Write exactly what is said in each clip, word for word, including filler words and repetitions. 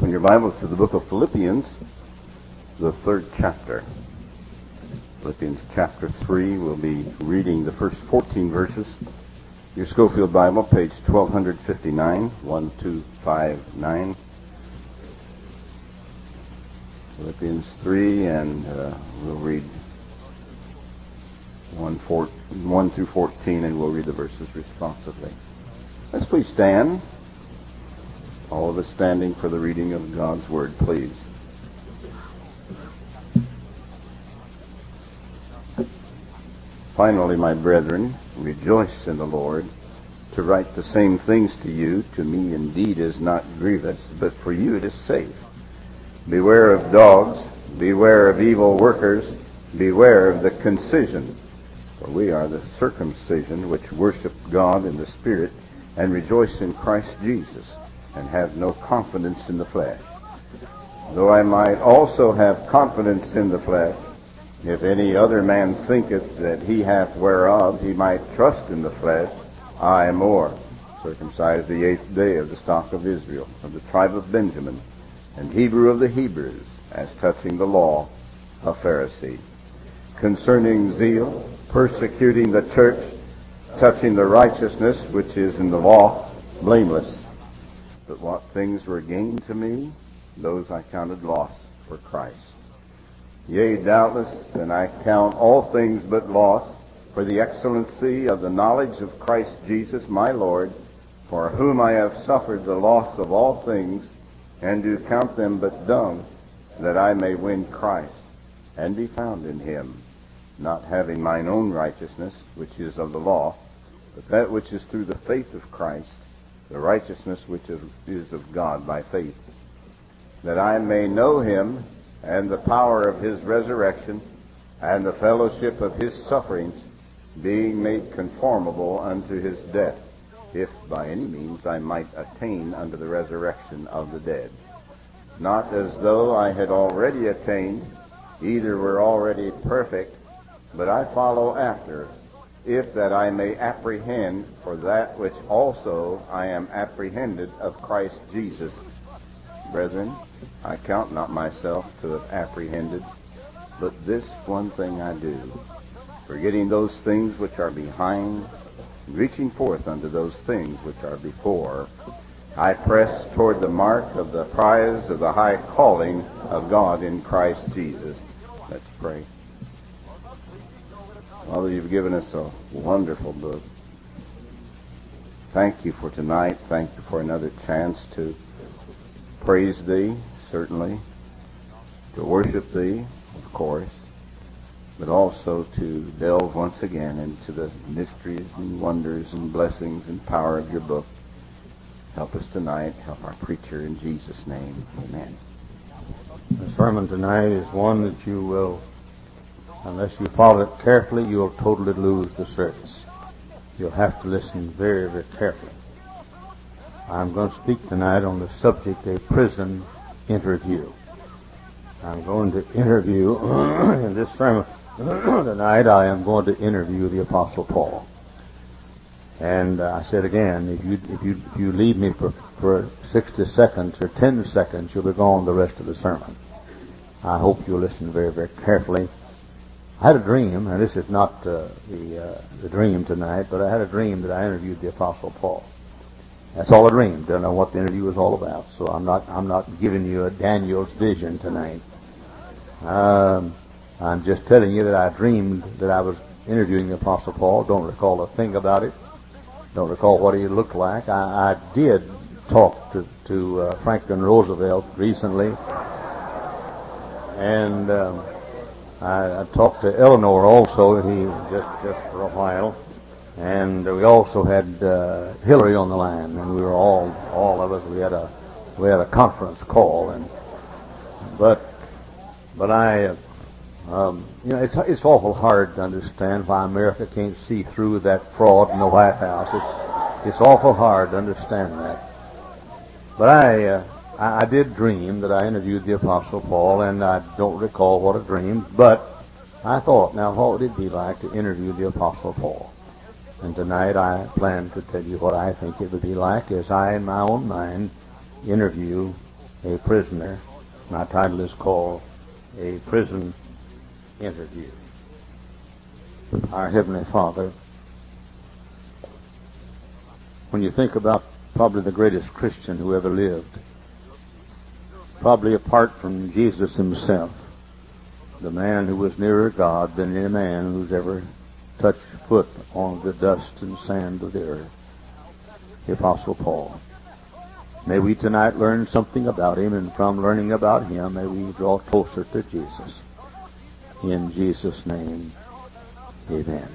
Open your Bibles to the book of Philippians, the third chapter. Philippians chapter three, we'll be reading the first fourteen verses. Your Schofield Bible, page twelve fifty-nine, twelve fifty-nine. Philippians three, and uh, we'll read one, four, one through fourteen, and we'll read the verses responsively. Let's please stand. All of us standing for the reading of God's Word, please. Finally, my brethren, rejoice in the Lord. To write the same things to you, to me indeed is not grievous, but for you it is safe. Beware of dogs, beware of evil workers, beware of the concision. For we are the circumcision which worship God in the Spirit, and rejoice in Christ Jesus, and have no confidence in the flesh. Though I might also have confidence in the flesh, if any other man thinketh that he hath whereof he might trust in the flesh, I more, circumcised the eighth day of the stock of Israel, of the tribe of Benjamin, and Hebrew of the Hebrews, as touching the law, a Pharisee. Concerning zeal, persecuting the church, touching the righteousness which is in the law, blameless. But what things were gained to me, those I counted loss for Christ. Yea, doubtless, and I count all things but loss, for the excellency of the knowledge of Christ Jesus my Lord, for whom I have suffered the loss of all things, and do count them but dung, that I may win Christ, and be found in him, not having mine own righteousness, which is of the law, but that which is through the faith of Christ, the righteousness which is, is of God by faith, that I may know him, and the power of his resurrection, and the fellowship of his sufferings, being made conformable unto his death, if by any means I might attain unto the resurrection of the dead. Not as though I had already attained, either were already perfect, but I follow after, if that I may apprehend for that which also I am apprehended of Christ Jesus. Brethren, I count not myself to have apprehended, but this one thing I do, forgetting those things which are behind, reaching forth unto those things which are before, I press toward the mark of the prize of the high calling of God in Christ Jesus. Let's pray. Father, you've given us a wonderful book. Thank you for tonight. Thank you for another chance to praise thee, certainly, to worship thee, of course, but also to delve once again into the mysteries and wonders and blessings and power of your book. Help us tonight. Help our preacher in Jesus' name. Amen. The sermon tonight is one that you will, unless you follow it carefully, you'll totally lose the service. You'll have to listen very, very carefully. I'm going to speak tonight on the subject, a prison interview. I'm going to interview, in this sermon tonight, I am going to interview the Apostle Paul. And uh, I said again, if you if you if you leave me for, for sixty seconds or ten seconds, you'll be gone the rest of the sermon. I hope you'll listen very, very carefully. I had a dream, and this is not uh, the uh, the dream tonight, but I had a dream that I interviewed the Apostle Paul. That's all I dreamed. Don't know what the interview was all about, so I'm not I'm not giving you a Daniel's vision tonight. Um, I'm just telling you that I dreamed that I was interviewing the Apostle Paul. Don't recall a thing about it. Don't recall what he looked like. I, I did talk to to uh, Franklin Roosevelt recently, and um, I, I talked to Eleanor also. He just just for a while. And we also had uh, Hillary on the line, and we were all, all of us. We had a, we had a conference call, and but, but I, uh, um, you know, it's it's awful hard to understand why America can't see through that fraud in the White House. It's it's awful hard to understand that. But I, uh, I, I did dream that I interviewed the Apostle Paul, and I don't recall what I dreamed, but I thought, now what would it be like to interview the Apostle Paul? And tonight I plan to tell you what I think it would be like as I, in my own mind, interview a prisoner. My title is called A Prison Interview. Our Heavenly Father, when you think about probably the greatest Christian who ever lived, probably apart from Jesus himself, the man who was nearer God than any man who's ever touched foot on the dust and sand of the earth, the Apostle Paul. May we tonight learn something about him, and from learning about him, may we draw closer to Jesus. In Jesus' name, amen.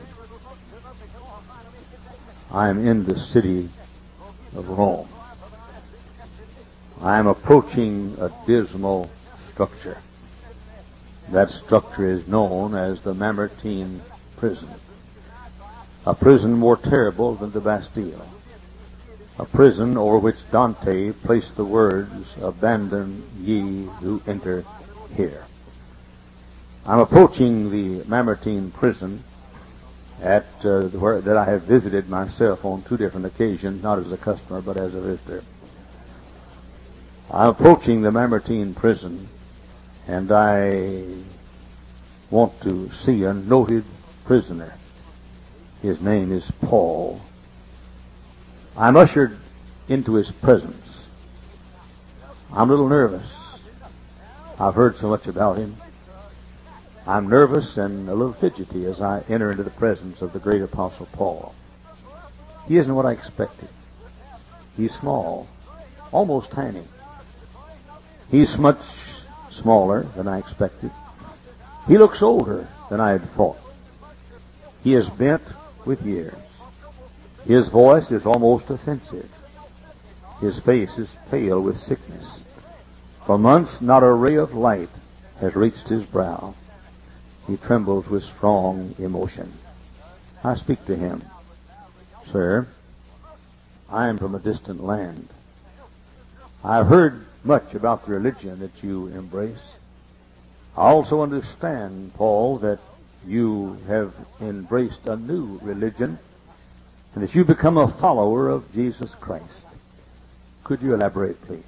I am in the city of Rome. I am approaching a dismal structure. That structure is known as the Mamertine prison. A prison more terrible than the Bastille. A prison over which Dante placed the words, "Abandon ye who enter here." I'm approaching the Mamertine prison at uh, where that I have visited myself on two different occasions, not as a customer but as a visitor. I'm approaching the Mamertine prison, and I want to see a noted prisoner. His name is Paul. I'm ushered into his presence. I'm a little nervous. I've heard so much about him. I'm nervous and a little fidgety as I enter into the presence of the great Apostle Paul. He isn't what I expected. He's small, almost tiny. He's much smaller than I expected. He looks older than I had thought. He is bent with years. His voice is almost offensive. His face is pale with sickness. For months not a ray of light has reached his brow. He trembles with strong emotion. I speak to him. "Sir, I am from a distant land. I have heard much about the religion that you embrace. I also understand, Paul, that you have embraced a new religion and that you become a follower of Jesus Christ. Could you elaborate, please?"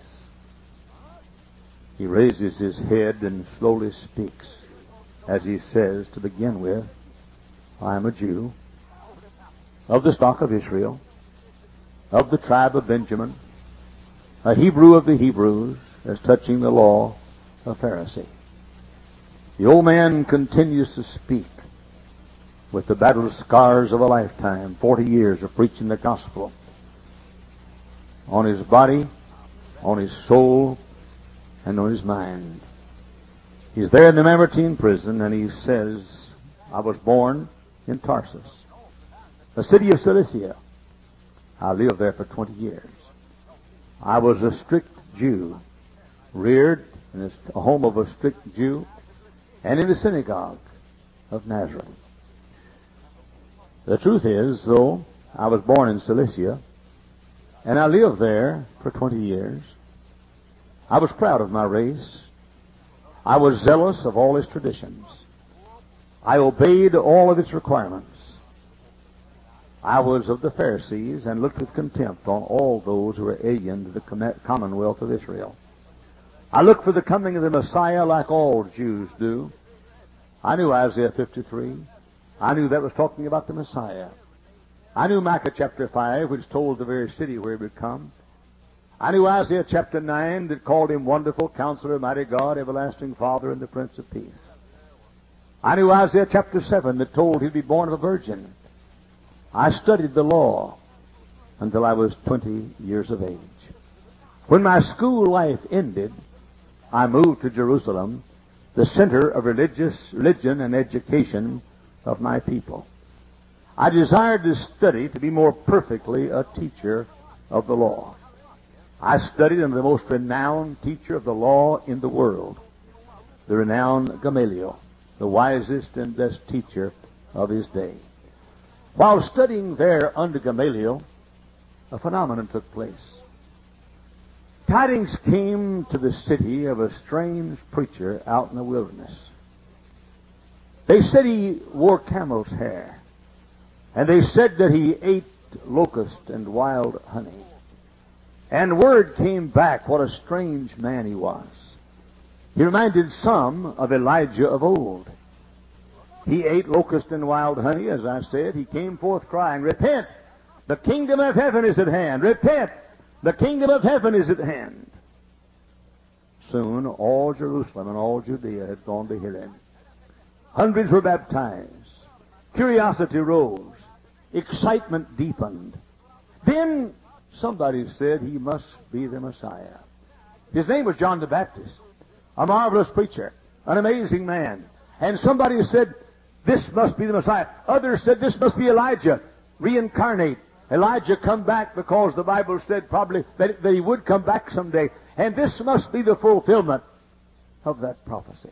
He raises his head and slowly speaks as he says, to begin with, "I am a Jew, of the stock of Israel, of the tribe of Benjamin, a Hebrew of the Hebrews, as touching the law, a Pharisee." The old man continues to speak with the battle scars of a lifetime, forty years of preaching the gospel, on his body, on his soul, and on his mind. He's there in the Mamertine prison, and he says, "I was born in Tarsus, a city of Cilicia. I lived there for twenty years. I was a strict Jew, reared in a home of a strict Jew, and in the synagogue of Nazareth. The truth is, though, I was born in Cilicia, and I lived there for twenty years. I was proud of my race. I was zealous of all its traditions. I obeyed all of its requirements. I was of the Pharisees and looked with contempt on all those who were alien to the commonwealth of Israel. I looked for the coming of the Messiah like all Jews do. I knew Isaiah fifty-three. I knew that was talking about the Messiah. I knew Micah chapter five, which told the very city where he would come. I knew Isaiah chapter nine that called him Wonderful Counselor, Mighty God, Everlasting Father, and the Prince of Peace. I knew Isaiah chapter seven that told he'd be born of a virgin. I studied the law until I was twenty years of age. When my school life ended, I moved to Jerusalem, the center of religious religion and education of my people. I desired to study to be more perfectly a teacher of the law. I studied under the most renowned teacher of the law in the world, the renowned Gamaliel, the wisest and best teacher of his day. While studying there under Gamaliel, a phenomenon took place. Tidings came to the city of a strange preacher out in the wilderness. They said he wore camel's hair, and they said that he ate locust and wild honey. And word came back what a strange man he was. He reminded some of Elijah of old. He ate locust and wild honey, as I said. He came forth crying, "Repent! The kingdom of heaven is at hand. Repent! The kingdom of heaven is at hand." Soon all Jerusalem and all Judea had gone to hear him. Hundreds were baptized. Curiosity rose. Excitement deepened. Then somebody said he must be the Messiah. His name was John the Baptist, a marvelous preacher, an amazing man. And somebody said, this must be the Messiah. Others said, this must be Elijah, reincarnate. Elijah come back because the Bible said probably that, that he would come back someday. And this must be the fulfillment of that prophecy.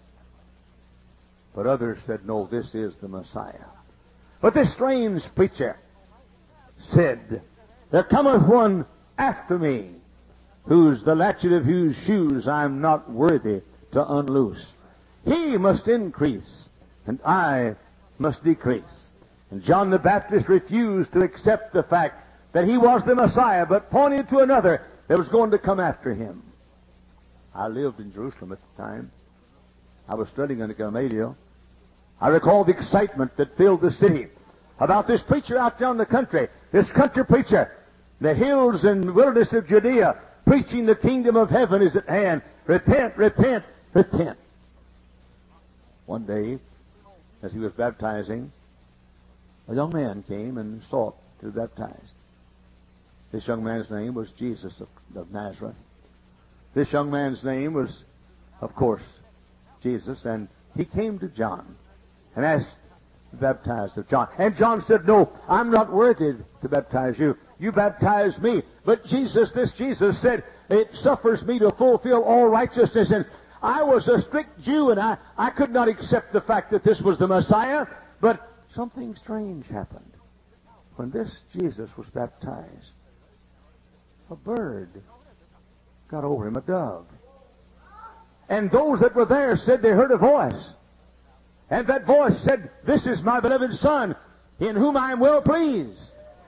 But others said, no, this is the Messiah. But this strange preacher said, there cometh one after me, whose the latchet of whose shoes I'm not worthy to unloose. He must increase, and I must decrease. And John the Baptist refused to accept the fact that he was the Messiah, but pointed to another that was going to come after him. I lived in Jerusalem at the time. I was studying under Gamaliel. I recall the excitement that filled the city about this preacher out there in the country, this country preacher, the hills and wilderness of Judea, preaching the kingdom of heaven is at hand. Repent, repent, repent. One day, as he was baptizing, a young man came and sought to be baptized. This young man's name was Jesus of, of Nazareth. This young man's name was, of course, Jesus, and he came to John and asked to be baptized of John. And John said, no, I'm not worthy to baptize you. You baptize me. But Jesus, this Jesus said, it suffers me to fulfill all righteousness. And I was a strict Jew, and I, I could not accept the fact that this was the Messiah. But something strange happened. When this Jesus was baptized, a bird got over him, a dove. And those that were there said they heard a voice. And that voice said, this is my beloved Son, in whom I am well pleased.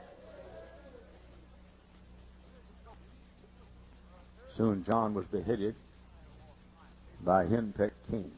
Soon John was beheaded by a henpecked king.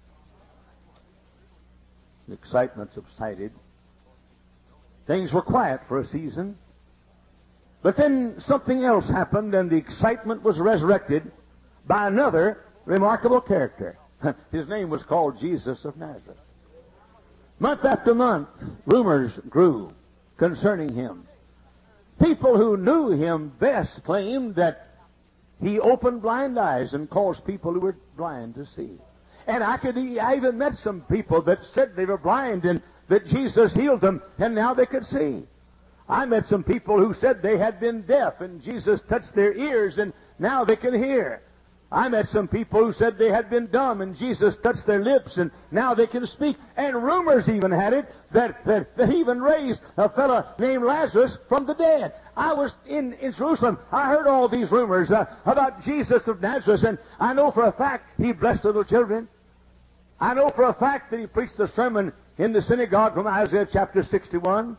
The excitement subsided. Things were quiet for a season. But then something else happened, and the excitement was resurrected by another remarkable character. His name was called Jesus of Nazareth. Month after month, rumors grew concerning him. People who knew him best claimed that he opened blind eyes and caused people who were blind to see. And I could, I even met some people that said they were blind and that Jesus healed them, and now they could see. I met some people who said they had been deaf, and Jesus touched their ears, and now they can hear. I met some people who said they had been dumb, and Jesus touched their lips, and now they can speak. And rumors even had it that, that, that he even raised a fellow named Lazarus from the dead. I was in, in Jerusalem. I heard all these rumors uh, about Jesus of Nazareth, and I know for a fact he blessed little children. I know for a fact that he preached a sermon in the synagogue from Isaiah chapter sixty-one.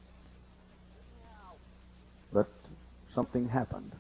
But something happened.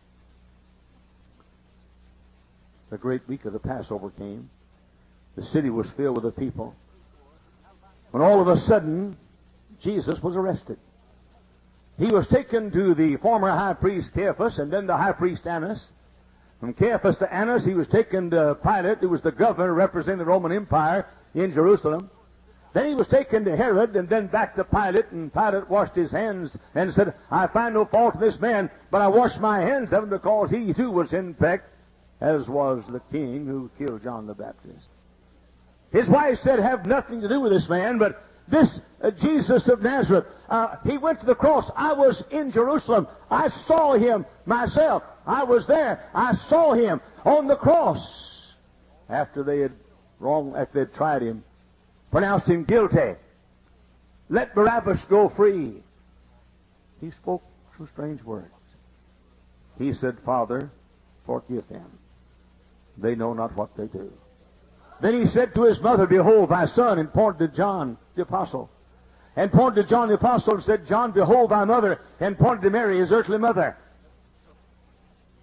The great week of the Passover came. The city was filled with the people. When all of a sudden, Jesus was arrested. He was taken to the former high priest Caiaphas and then the high priest Annas. From Caiaphas to Annas, he was taken to Pilate, who was the governor representing the Roman Empire in Jerusalem. Then he was taken to Herod and then back to Pilate, and Pilate washed his hands and said, I find no fault in this man, but I wash my hands of him because he too was henpecked, as was the king who killed John the Baptist. His wife said, have nothing to do with this man, but this uh, Jesus of Nazareth, uh, he went to the cross. I was in Jerusalem. I saw him myself. I was there. I saw him on the cross. After they had wrong, after they had tried him, pronounced him guilty. Let Barabbas go free. He spoke some strange words. He said, Father, forgive them. They know not what they do. Then he said to his mother, behold thy son, and pointed to John the apostle. And pointed to John the apostle and said, John, behold thy mother, and pointed to Mary, his earthly mother.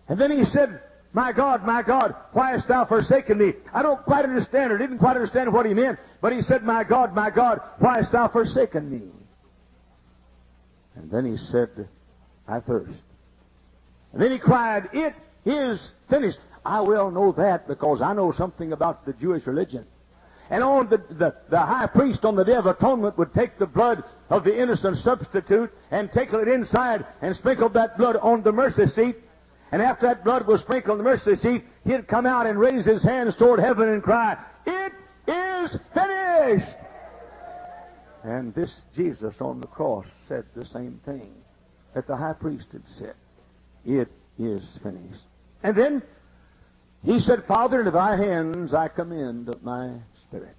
And then he said, my God, my God, why hast thou forsaken me? I don't quite understand or didn't quite understand what he meant, but he said, my God, my God, why hast thou forsaken me? And then he said, I thirst. And then he cried, it is finished. I well know that because I know something about the Jewish religion. And on the, the, the high priest on the Day of Atonement would take the blood of the innocent substitute and take it inside and sprinkle that blood on the mercy seat. And after that blood was sprinkled on the mercy seat, he'd come out and raise his hands toward heaven and cry, it is finished! And this Jesus on the cross said the same thing that the high priest had said. It is finished. And then he said, Father, into thy hands I commend my spirit.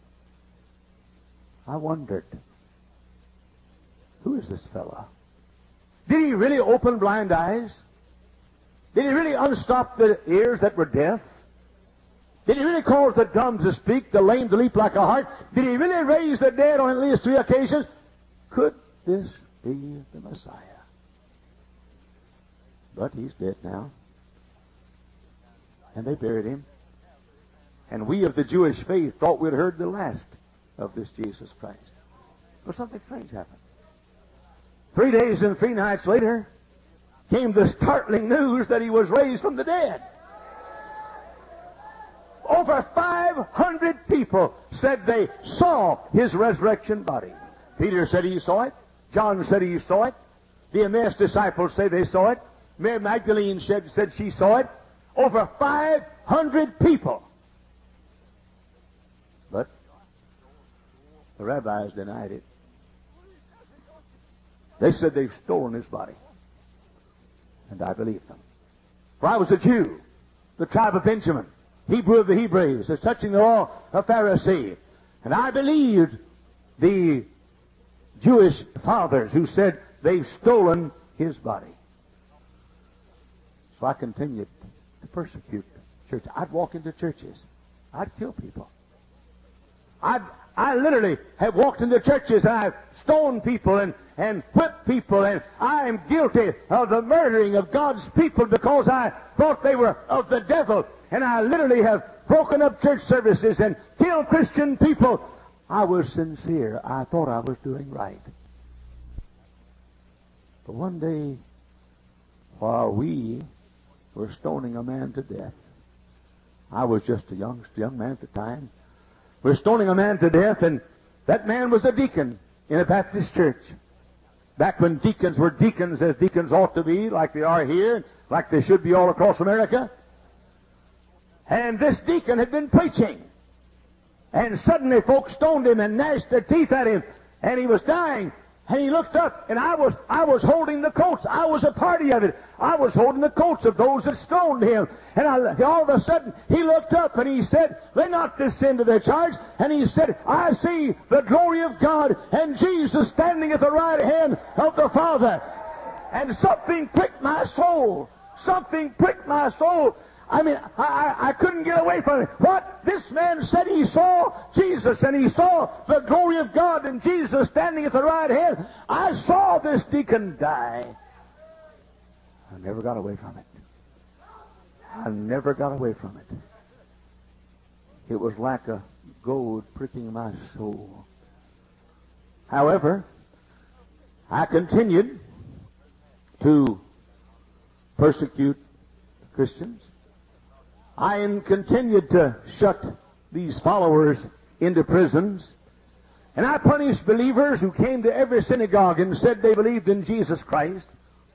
I wondered, who is this fellow? Did he really open blind eyes? Did he really unstop the ears that were deaf? Did he really cause the dumb to speak, the lame to leap like a hart? Did he really raise the dead on at least three occasions? Could this be the Messiah? But he's dead now. And they buried him. And we of the Jewish faith thought we'd heard the last of this Jesus Christ. But something strange happened. Three days and three nights later came the startling news that he was raised from the dead. Over five hundred people said they saw his resurrection body. Peter said he saw it. John said he saw it. The Emmaus disciples say they saw it. Mary Magdalene said, said she saw it. Over five hundred people. But the rabbis denied it. They said they've stolen his body. And I believed them. For I was a Jew, the tribe of Benjamin, Hebrew of the Hebrews, as touching the law, a Pharisee. And I believed the Jewish fathers who said they've stolen his body. So I continued to persecute church. I'd walk into churches. I'd kill people. I'd, I literally have walked into churches and I've stoned people and, and whipped people, and I am guilty of the murdering of God's people because I thought they were of the devil. And I literally have broken up church services and killed Christian people. I was sincere. I thought I was doing right. But one day, while we were stoning a man to death, I was just a young, young man at the time. We were stoning a man to death, and that man was a deacon in a Baptist church. Back when deacons were deacons as deacons ought to be, like they are here, like they should be all across America. And this deacon had been preaching. And suddenly folks stoned him and gnashed their teeth at him, and he was dying. And he looked up, and I was I was holding the coats. I was a party of it. I was holding the coats of those that stoned him. And I, all of a sudden, he looked up, and he said, lay not this sin to their charge. And he said, I see the glory of God and Jesus standing at the right hand of the Father. And something pricked my soul. Something pricked my soul. I mean, I, I, I couldn't get away from it. What? This man said he saw Jesus, and he saw the glory of God and Jesus standing at the right hand. I saw this deacon die. I never got away from it. I never got away from it. It was like a goad pricking my soul. However, I continued to persecute Christians. I continued to shut these followers into prisons. And I punished believers who came to every synagogue and said they believed in Jesus Christ.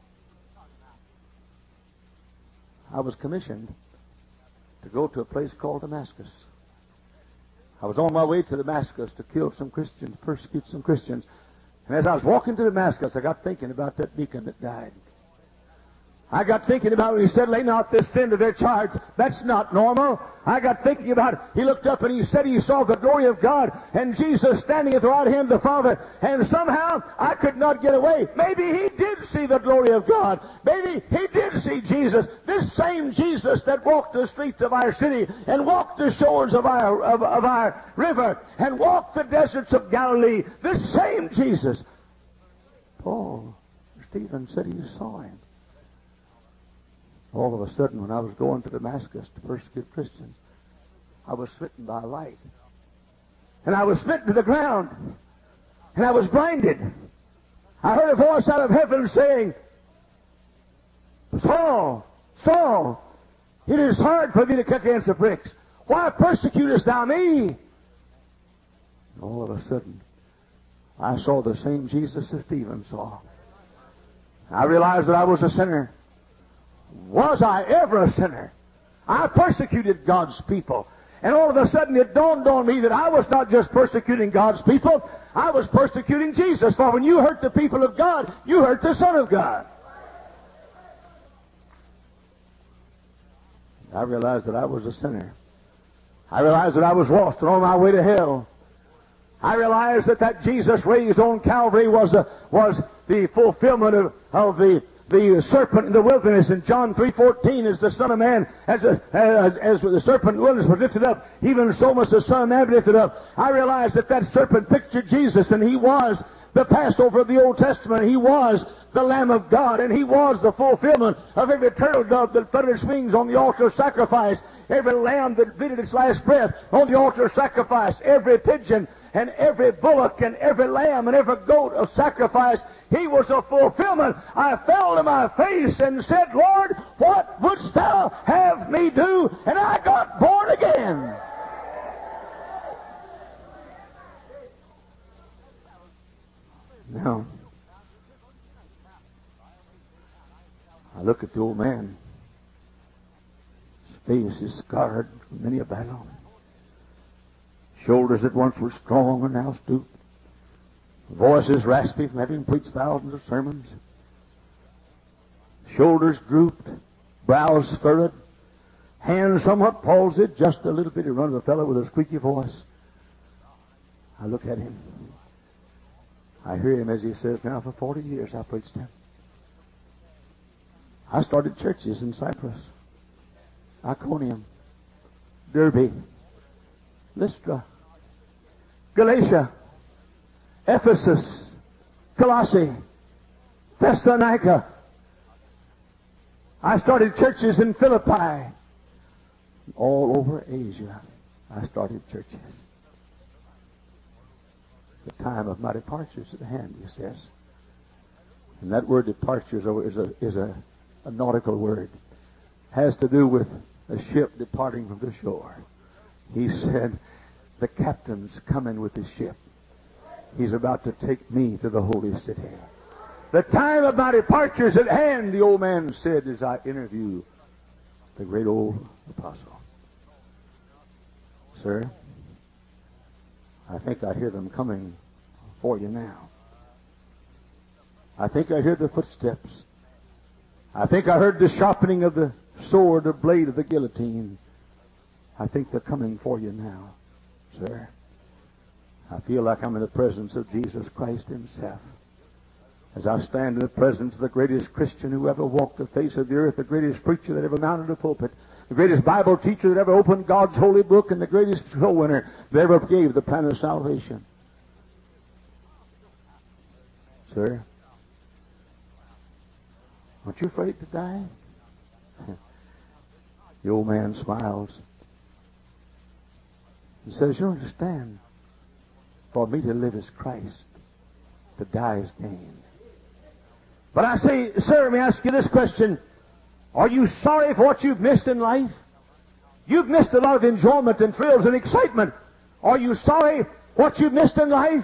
I was commissioned to go to a place called Damascus. I was on my way to Damascus to kill some Christians, persecute some Christians. And as I was walking to Damascus, I got thinking about that deacon that died. I got thinking about when he said, lay not this sin to their charge. That's not normal. I got thinking about it. He looked up and he said he saw the glory of God and Jesus standing at the right hand of the Father. And somehow I could not get away. Maybe he did see the glory of God. Maybe he did see Jesus. This same Jesus that walked the streets of our city and walked the shores of our, of, of our river and walked the deserts of Galilee. This same Jesus. Paul, Stephen said he saw him. All of a sudden, when I was going to Damascus to persecute Christians, I was smitten by light. And I was smitten to the ground. And I was blinded. I heard a voice out of heaven saying, Saul, Saul, it is hard for thee to kick against the pricks. Why persecutest thou me? And all of a sudden, I saw the same Jesus that Stephen saw. I realized that I was a sinner. Was I ever a sinner? I persecuted God's people. And all of a sudden it dawned on me that I was not just persecuting God's people, I was persecuting Jesus. For when you hurt the people of God, you hurt the Son of God. I realized that I was a sinner. I realized that I was lost and on my way to hell. I realized that that Jesus raised on Calvary was a, was the fulfillment of, of the the serpent in the wilderness. In John three fourteen, as the Son of Man, as, a, as, as the serpent in the wilderness was lifted up, even so must the Son of Man be lifted up. I realized that that serpent pictured Jesus, and he was the Passover of the Old Testament. He was the Lamb of God, and he was the fulfillment of every turtle dove that fluttered its wings on the altar of sacrifice, every lamb that breathed its last breath on the altar of sacrifice, every pigeon and every bullock and every lamb and every goat of sacrifice. He was a fulfillment. I fell to my face and said, Lord, what wouldst thou have me do? And I got born again. Now, I look at the old man. His face is scarred from many a battle. Shoulders that once were strong are now stooped. Voice is raspy from having preached thousands of sermons. Shoulders drooped, brows furrowed, hands somewhat palsied, just a little bitty run of a fellow with a squeaky voice. I look at him. I hear him as he says, now for forty years I preached him. I started churches in Cyprus, Iconium, Derbe, Lystra, Galatia, Ephesus, Colossae, Thessalonica. I started churches in Philippi. All over Asia, I started churches. The time of my departure is at hand, he says. And that word departure is a, is a, is a, a nautical word. Has to do with a ship departing from the shore. He said, the captain's coming with his ship. He's about to take me to the holy city. The time of my departure is at hand, the old man said as I interview the great old apostle. Sir, I think I hear them coming for you now. I think I hear the footsteps. I think I heard the sharpening of the sword, the blade of the guillotine. I think they're coming for you now, sir. I feel like I'm in the presence of Jesus Christ himself. As I stand in the presence of the greatest Christian who ever walked the face of the earth, the greatest preacher that ever mounted a pulpit, the greatest Bible teacher that ever opened God's holy book, and the greatest soul winner that ever gave the plan of salvation. Sir, aren't you afraid to die? The old man smiles. He says, you understand, for me to live is Christ, to die is gain. But I say, sir, let me ask you this question. Are you sorry for what you've missed in life? You've missed a lot of enjoyment and thrills and excitement. Are you sorry what you've missed in life?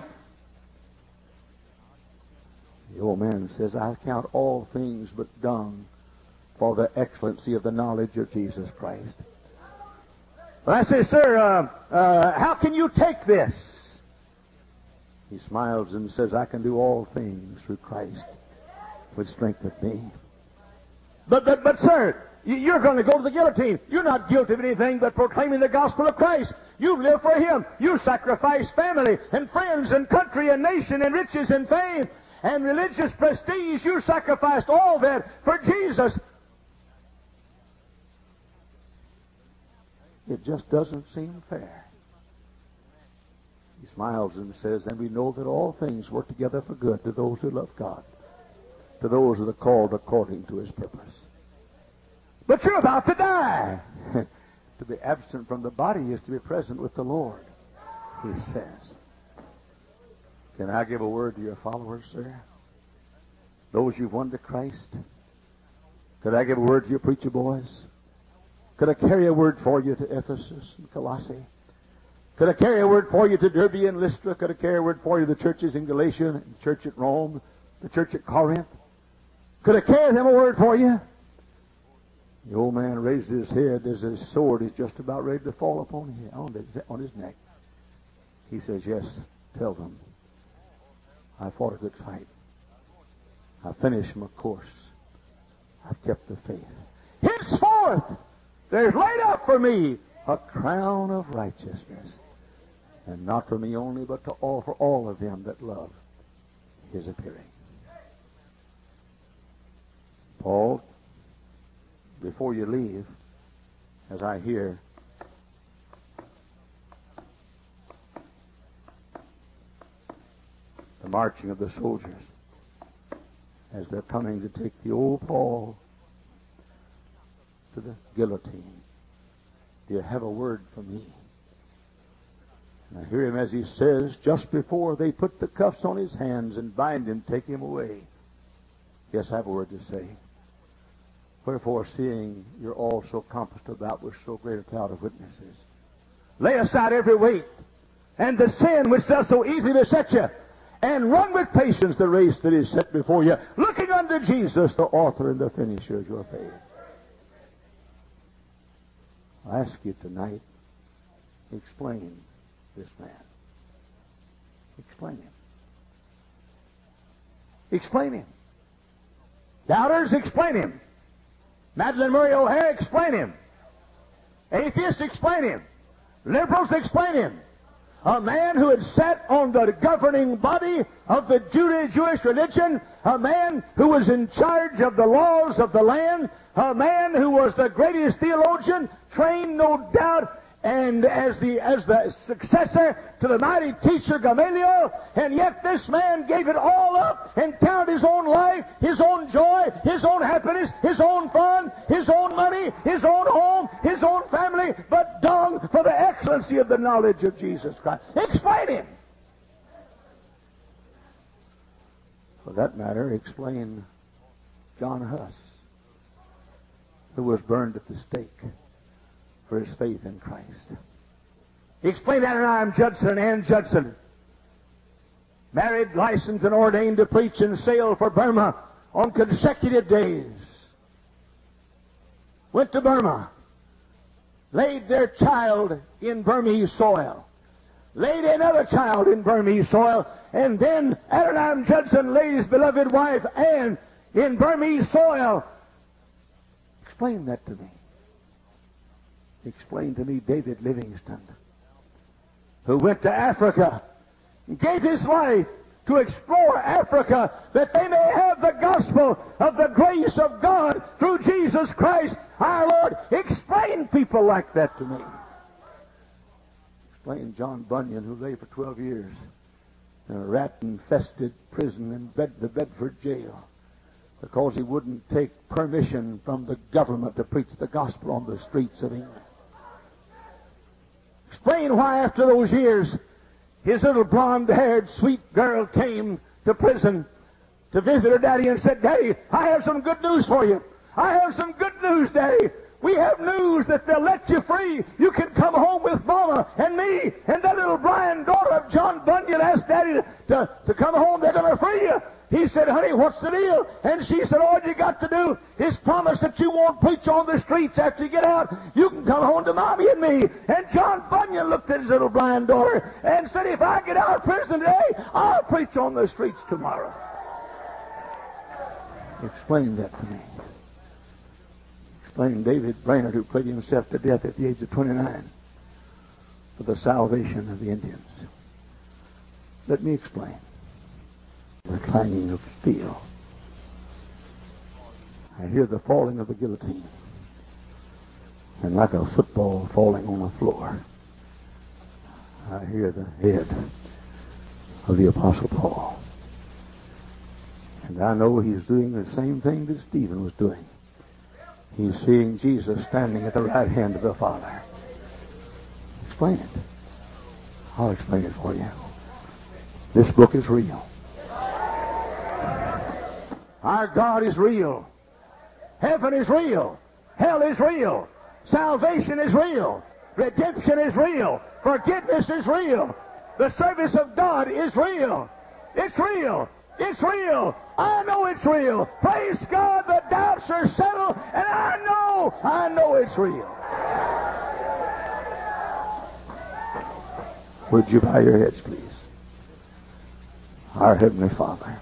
The old man says, I count all things but dung for the excellency of the knowledge of Jesus Christ. But I say, sir, uh, uh, how can you take this? He smiles and says, I can do all things through Christ, which strengtheneth me. But, but, but, sir, you're going to go to the guillotine. You're not guilty of anything but proclaiming the gospel of Christ. You live for him. You sacrifice family and friends and country and nation and riches and fame and religious prestige. You sacrificed all that for Jesus. It just doesn't seem fair. He smiles and says, and we know that all things work together for good to those who love God, to those that are called according to his purpose. But you're about to die. To be absent from the body is to be present with the Lord, he says. Can I give a word to your followers, sir? Those you've won to Christ? Could I give a word to your preacher boys? Could I carry a word for you to Ephesus and Colossae? Could I carry a word for you to Derbe and Lystra? Could I carry a word for you to the churches in Galatia, the church at Rome, the church at Corinth? Could I carry them a word for you? The old man raised his head as his sword is just about ready to fall upon him, on his, on his neck. He says, yes, tell them. I fought a good fight. I finished my course. I've kept the faith. Henceforth, there's laid up for me a crown of righteousness. And not for me only, but to all, for all of them that love his appearing. Paul, before you leave, as I hear the marching of the soldiers as they're coming to take the old Paul to the guillotine, do you have a word for me? And I hear him as he says, just before they put the cuffs on his hands and bind him, take him away. Yes, I have a word to say. Wherefore, seeing you're all so compassed about with so great a cloud of witnesses, lay aside every weight and the sin which does so easily beset you, and run with patience the race that is set before you, looking unto Jesus, the author and the finisher of your faith. I ask you tonight, explain this man. Explain him. Explain him. Doubters, explain him. Madeleine Murray O'Hare, explain him. Atheists, explain him. Liberals, explain him. A man who had sat on the governing body of the Jewish religion, a man who was in charge of the laws of the land, a man who was the greatest theologian, trained no doubt, and as the as the successor to the mighty teacher Gamaliel, and yet this man gave it all up and counted his own life, his own joy, his own happiness, his own fun, his own money, his own home, his own family, but dung for the excellency of the knowledge of Jesus Christ. Explain him. For that matter, explain John Huss, who was burned at the stake for his faith in Christ. Explain Adoniram Judson and Ann Judson, married, licensed, and ordained to preach and sail for Burma on consecutive days. Went to Burma, laid their child in Burmese soil, laid another child in Burmese soil, and then Adoniram Judson laid his beloved wife Ann in Burmese soil. Explain that to me. Explain to me David Livingstone, who went to Africa and gave his life to explore Africa that they may have the gospel of the grace of God through Jesus Christ our Lord. Explain people like that to me. Explain John Bunyan, who lay for twelve years in a rat-infested prison in Bed- the Bedford jail because he wouldn't take permission from the government to preach the gospel on the streets of England. Explain why after those years his little blonde-haired sweet girl came to prison to visit her daddy and said, "Daddy, I have some good news for you. I have some good news, Daddy. We have news that they'll let you free. You can come home with Mama and me." And that little blind daughter of John Bunyan asked Daddy to, to, to come home. They're going to free you. He said, "Honey, what's the deal?" And she said, "All you got to do is promise that you won't preach on the streets after you get out. You can come home to Mommy and me." And John Bunyan looked at his little blind daughter and said, "If I get out of prison today, I'll preach on the streets tomorrow." Explain that to me. Explain David Brainerd, who prayed himself to death at the age of twenty-nine for the salvation of the Indians. Let me explain. The clanging of steel. I hear the falling of the guillotine, and like a football falling on the floor, I hear the head of the Apostle Paul. And I know he's doing the same thing that Stephen was doing. He's seeing Jesus standing at the right hand of the Father. Explain it. I'll explain it for you. This book is real. Our God is real. Heaven is real. Hell is real. Salvation is real. Redemption is real. Forgiveness is real. The service of God is real. It's real. It's real. I know it's real. Praise God, the doubts are settled, and I know, I know it's real. Would you bow your heads, please? Our Heavenly Father,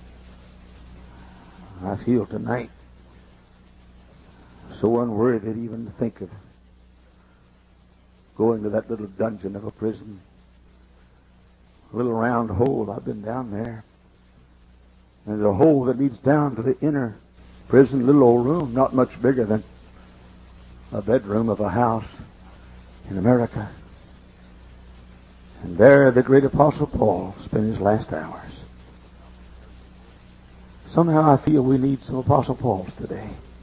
I feel tonight so unworthy to even think of going to that little dungeon of a prison. A little round hole. I've been down there. There's a hole that leads down to the inner prison, little old room, not much bigger than a bedroom of a house in America. And there the great Apostle Paul spent his last hours. Somehow I feel we need some Apostle Pauls today.